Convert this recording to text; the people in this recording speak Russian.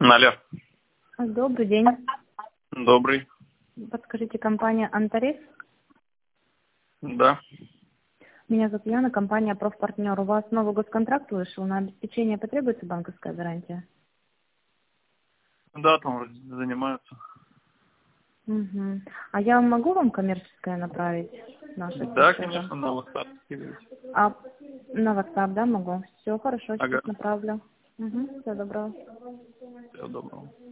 Алло. Добрый день. Добрый. Подскажите, компания «Антариф»? Да. Меня зовут Яна, компания «Профпартнер». У вас новый госконтракт вышел, на обеспечение потребуется банковская гарантия? Да, там вроде занимаются. Угу. А я могу вам коммерческое направить? Наше Да, письмо? конечно, на WhatsApp скидывайте. А на WhatsApp, да, могу? Все, хорошо, Ага. сейчас направлю. Угу. Всего доброго. Всего доброго.